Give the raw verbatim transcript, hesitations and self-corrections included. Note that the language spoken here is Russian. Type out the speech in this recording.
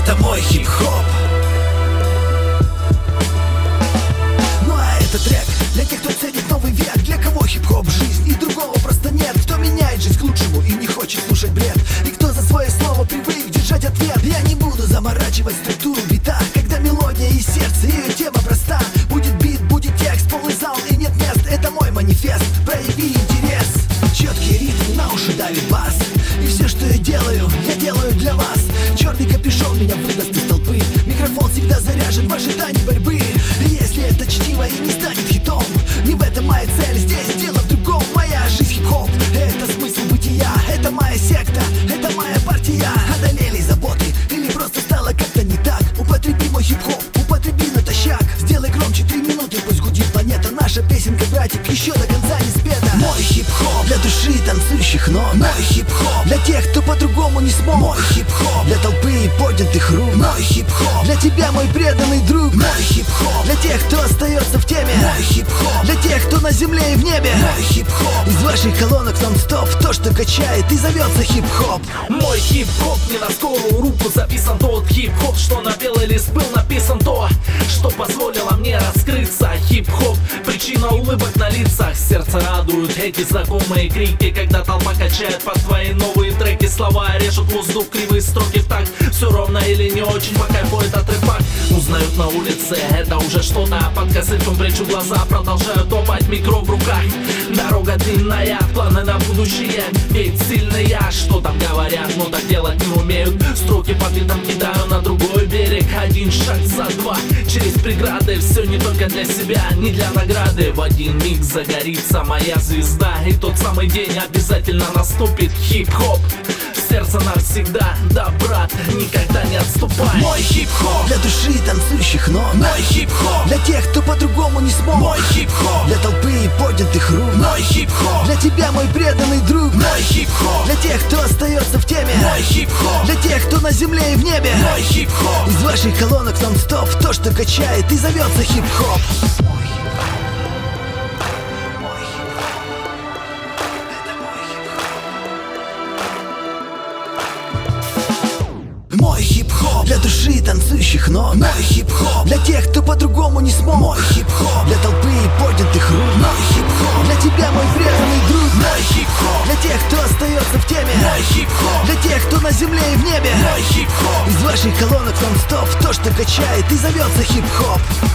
это мой хип-хоп. Ну а этот трек для тех, кто ценит новый век, для кого хип-хоп жизнь и другого просто нет. Кто меняет жизнь к лучшему и не хочет слушать бред, и кто за свое слово привык держать ответ. Я не буду заморачивать структуру бита, когда мелодия и сердце, ее тема проста. Будет бит, будет текст, полный зал и нет мест. Это мой манифест, прояви интерес. Четкий ритм, на уши давит бас, и все, что я делаю, я делаю для вас. Черный капюшон меня выдаст из толпы, микрофон всегда заряжен в ожидании борьбы. И если это чтиво и не станет хитом, не в этом моя цель, здесь дело в другом. Моя жизнь хип-хоп, это смысл бытия, это моя секта, это моя партия. Одолели заботы или просто стало как-то не так? Употреби мой хип-хоп, употреби натощак. Сделай громче три минуты, пусть гудит планета. Наша песенка, братик, еще до конца не спета. Мой хип-хоп для души танцующих ног. Мой хип-хоп для тех, кто по-другому не смог. Мой хип-хоп для толпы и поднятых рук. Мой хип-хоп для тебя, мой преданный друг. Мой хип-хоп для тех, кто остается в теме. Мой хип-хоп для тех, кто на земле и в небе. Мой хип-хоп из ваших колонок нон-стоп, то, что качает и зовется хип-хоп. Мой хип-хоп не на скорую руку записан тот хип-хоп, что на белый лист был написан то, что позволило мне раскрыться. Хип-хоп — причина улыбок на лицах. Сердце радуют эти знакомые крики, когда толпа качает под твои новые треки. Слова режут воздух, кривые строки в такт. Все ровно или не очень, по кайфу этот рэпак. Узнают на улице, это уже что-то. Под косыльком прячу глаза, продолжаю топать, микро в руках. Дорога длинная, планы на будущее. Ведь сильные, что там говорят, но так делать не умеют. Строки по битам кидаю на другой берег. Один шаг за два, через преграды. Все не только для себя, не для награды. В один миг загорится моя звезда, и тот самый день обязательно наступит. Хип-хоп сердце навсегда, да, брат, никогда не отступай. Мой хип-хоп для души танцующих ног. Мой хип-хоп для тех, кто по-другому не смог. Мой хип-хоп для толпы и поднятых рук. Мой хип-хоп для тебя, мой преданный друг. Мой хип-хоп для тех, кто остается в теме. Мой хип-хоп для тех, кто на земле и в небе. Мой хип-хоп из ваших колонок нон-стоп, то, что качает и зовется хип-хоп. Мой хип-хоп для души танцующих ног. Мой хип-хоп для тех, кто по-другому не смог. Мой хип-хоп для толпы и поднятых рук. Мой хип-хоп для тебя, мой преданный друг. Мой хип-хоп для тех, кто остается в теме. Мой хип-хоп для тех, кто на земле и в небе. Мой хип-хоп из ваших колонок нон-стоп, то, что качает и зовется хип-хоп.